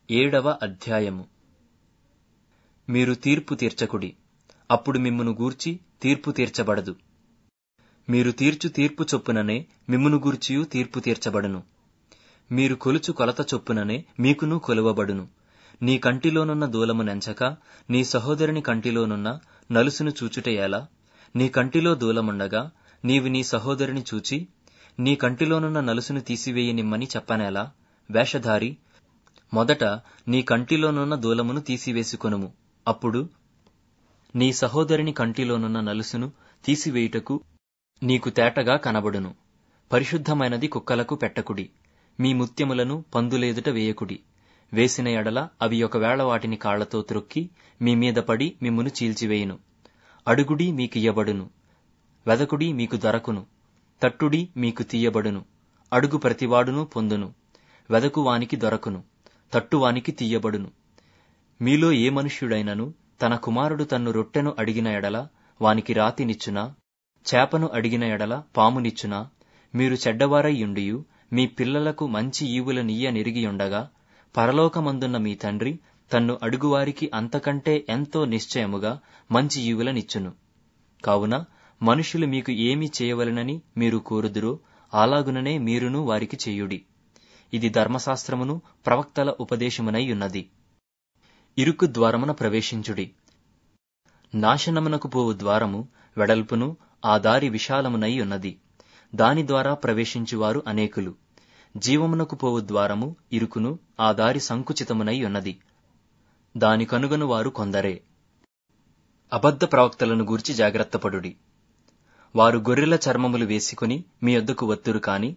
7వ అధ్యాయము. మీరు తీర్పు తీర్చకుడి, అప్పుడు మిమ్మును గూర్చి తీర్పు తీర్చబడదు. మీరు తీర్చు తీర్పు చొప్పుననే మిమ్మును గూర్చియు తీర్పు తీర్చబడును. మీరు కొలుచు కొలత చొప్పుననే మీకును కొలువబడును. నీ కంటిలోనున్న దూలము నెంచక నీ సహోదరుని కంటిలోనున్న నలుసును చూచుట ఎలా? నీ కంటిలో దూలముండగా నీవు నీ సహోదరుని చూచి నీ కంటిలోనున్న నలుసును తీసివేయనిమ్మని చెప్పనేలా? వేషధారి, మొదట నీ కంటిలోనున్న దూలమును తీసివేసుకొనుము, అప్పుడు నీ సహోదరుని కంటిలోనున్న నలుసును తీసివేయుటకు నీకు తేటగా కనబడును. పరిశుద్ధమైనది కుక్కలకు పెట్టకుడి. మీ ముత్యములను పందులేదుట వేయకుడి. వేసిన ఎడల అవి ఒకవేళ వాటిని కాళ్లతో త్రొక్కి మీ మీద పడి మిమ్మును చీల్చివేయును. అడుగుడి, మీకియ్యబడును. వెదకుడి, మీకు దొరకును. తట్టుడి, మీకు తీయబడును. అడుగు ప్రతివాడును పొందును. వెదకు వానికి దొరకును. తట్టువానికి తీయబడును. మీలో ఏ మనుష్యుడైనను తన కుమారుడు తన్ను రొట్టెను అడిగిన ఎడల వానికి రాతినిచ్చునా? చేపను అడిగిన ఎడల పామునిచ్చునా? మీరు చెడ్డవారయ్యుండియు మీ పిల్లలకు మంచి ఈవులనియ్య నెరిగియుండగా పరలోకమందున్న మీ తండ్రి తన్ను అడుగువారికి అంతకంటే ఎంతో నిశ్చయముగా మంచి ఈవులనిచ్చును. కావున మనుష్యులు మీకు ఏమి చేయవలెనని మీరు కోరుదురో అలాగుననే మీరును వారికి చేయుడి. ఇది ధర్మశాస్త్రమును ప్రవక్తల ఉపదేశమునై ఉన్నది. ఇరుకు ద్వారమున ప్రవేశించుడి. నాశనమునకు పోవు ద్వారము వెడల్పును ఆ దారి విశాలమునై ఉన్నది. దాని ద్వారా ప్రవేశించువారు అనేకులు. జీవమునకు పోవు ద్వారము ఇరుకును ఆ దారి సంకుచితమునై ఉన్నది. దాని కనుగొను వారు కొందరే. అబద్ధ ప్రవక్తలను గూర్చి జాగ్రత్తపడుడి. వారు గొర్రెల చర్మములు వేసుకుని మీ యొద్దకు వత్తురు కాని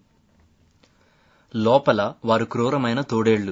లోపల వారు క్రూరమైన తోడేళ్లు.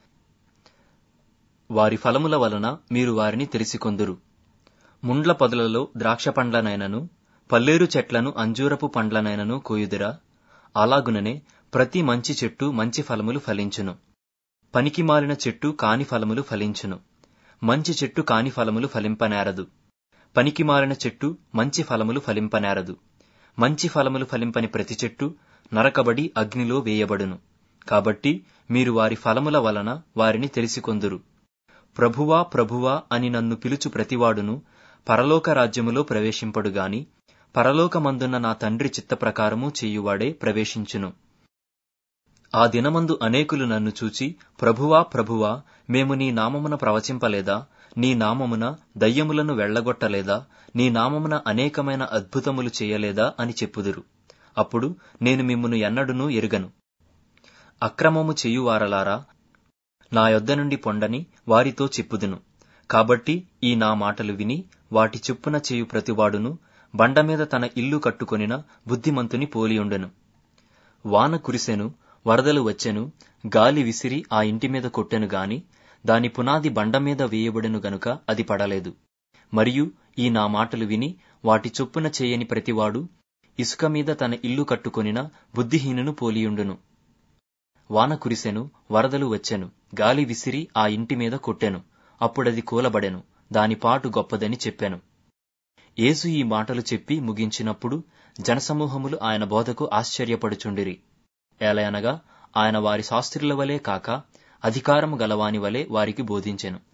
వారి ఫలముల వలన మీరు వారిని తెలిసికొందురు. ముండ్ల పొదలలో ద్రాక్ష పండ్లనైనను పల్లేరు చెట్లను అంజూరపు పండ్లనైనను కోయుదురా? అలాగుననే ప్రతి మంచి చెట్టు మంచి ఫలములు ఫలించును. పనికిమాలిన చెట్టు కాని ఫలములు ఫలించును. మంచి చెట్టు కాని ఫలములు ఫలింపనేరదు. పనికిమాలిన చెట్టు మంచి ఫలములు ఫలింపనేరదు. మంచి ఫలములు ఫలింపని ప్రతి చెట్టు నరకబడి అగ్నిలో వేయబడును. కాబట్టి మీరు వారి ఫలముల వలన వారిని తెలిసికొందురు. ప్రభువా, ప్రభువా అని నన్ను పిలుచు ప్రతివాడును పరలోక రాజ్యములో ప్రవేశింపడుగాని పరలోకమందున్న నా తండ్రి చిత్తప్రకారము చేయువాడే ప్రవేశించును. ఆ దినమందు అనేకులు నన్ను చూచి, ప్రభువా, ప్రభువా, మేము నీ నామమున ప్రవచింపలేదా? నీ నామమున దయ్యములను వెళ్లగొట్టలేదా? నీ నామమున అనేకమైన అద్భుతములు చేయలేదా అని చెప్పుదురు. అప్పుడు నేను మిమ్మును ఎన్నడునూ ఎరుగను. అక్రమము చేయువారలారా, నా యొద్ద నుండి పొండని వారితో చెప్పుదును. కాబట్టి ఈ నా మాటలు విని వాటి చొప్పున చేయు ప్రతివాడును బండమీద తన ఇల్లు కట్టుకొనిన బుద్ధిమంతుని పోలియుండెను. వాన కురిసెను, వరదలు వచ్చెను, గాలి విసిరి ఆ ఇంటి మీద కొట్టెను గాని దాని పునాది బండమీద వేయబడెను గనుక అది పడలేదు. మరియు ఈ నా మాటలు విని వాటి చొప్పున చేయని ప్రతివాడు ఇసుక మీద తన ఇల్లు కట్టుకొనిన బుద్ధిహీనును పోలియుండును. వాన కురిసెను, వరదలు వచ్చెను, గాలి విసిరి ఆ ఇంటి మీద కొట్టెను, అప్పుడది కూలబడెను, దాని పాటు గొప్పదని చెప్పెను. యేసు ఈ మాటలు చెప్పి ముగించినప్పుడు జనసమూహములు ఆయన బోధకు ఆశ్చర్యపడుచుండిరి. ఏలయనగా ఆయన వారి శాస్త్రుల వలె కాక అధికారము గలవాని వలె వారికి బోధించెను.